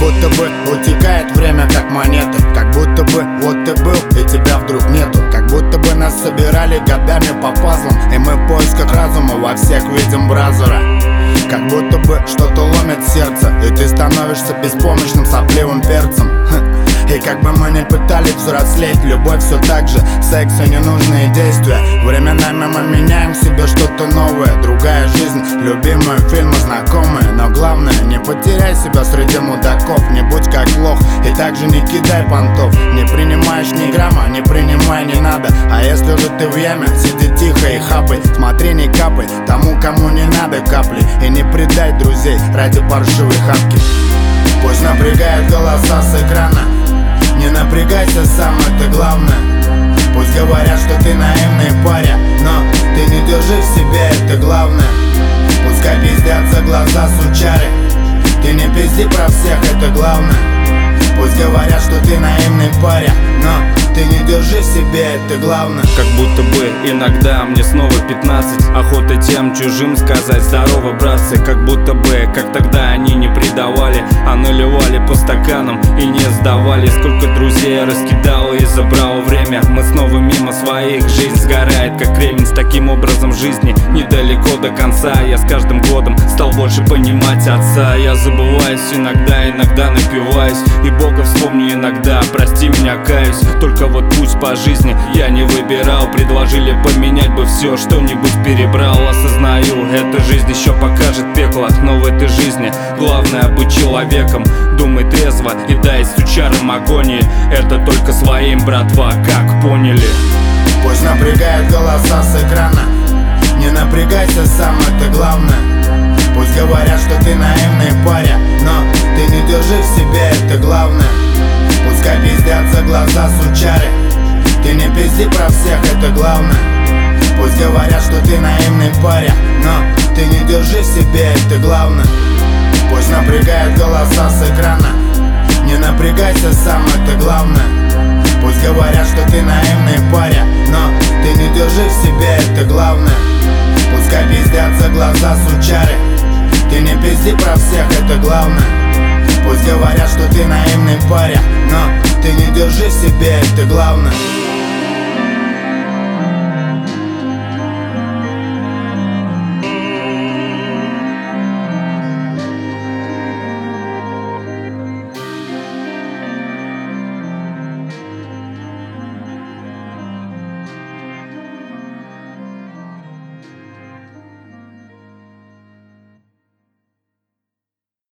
будто бы утекает время как монета. Как будто бы вот ты был и тебя вдруг нету. Как будто бы нас собирали годами по пазлам, и мы в поисках разума во всех видим бразера. Как будто бы что-то ломит сердце, и ты становишься беспомощным сопливым перцем. И как бы мы ни пытались взрослеть, любовь все так же, секс и ненужные действия. Временами мы меняем в себе что-то новое, другая жизнь, любимые фильмы, знакомые. Но главное, не потеряй себя среди мудаков, не будь как лох и также не кидай понтов. Не принимаешь ни грамма, не принимай, не надо. А если же ты в яме, сиди тихо и хапай. Смотри, не капай тому, кому не надо капли. И не предай друзей ради паршивой хапки. Пусть напрягают голоса с экрана, не напрягайся сам, это главное. Пусть говорят, что ты наивный паря, но ты не держи в себе, это главное. Пускай пиздятся глаза сучары, ты не пизди про всех, это главное. Пусть говорят, что ты наивный паря, но ты не держи в себе, это главное. Как будто бы иногда мне снова 15, охота тем чужим сказать здорово, братцы. Как будто бы, как тогда они не предавали, а наливали по стаканам и не сдавали. Сколько друзей я раскидал и забрал время. Мы снова мимо своих, жизнь сгорает как кремень. С таким образом жизни недалеко до конца. Я с каждым годом стал больше понимать отца. Я забываюсь иногда напиваюсь, и Бога вспомню иногда, прости меня, каюсь. Только вот путь по жизни я не выбирал. Предложили поменять бы все, что-нибудь перебрал. Осознаю, эта жизнь еще покажет пекло, но в этой жизни главное быть человеком. Думай трезво и дай сучарам агонии. Это только своим, братва, как поняли. Пусть напрягают голоса с экрана, не напрягайся сам, это главное. Пусть говорят, что ты наивный паря, но ты не держи в себе, это главное. Пускай пиздятся глаза сучары, ты не пизди про всех, это главное. Пусть говорят, что ты наивный паря, но ты не держи в себе, это главное. Пусть напрягают голоса с экрана, не напрягайся сам, это главное. Пусть говорят, что ты наивный паря, но ты не держи в себе, это главное. Пускай пиздятся глаза сучары, ты не пизди про всех, это главное. Пусть говорят, что ты наивный паря, но ты не держи в себе, это главное.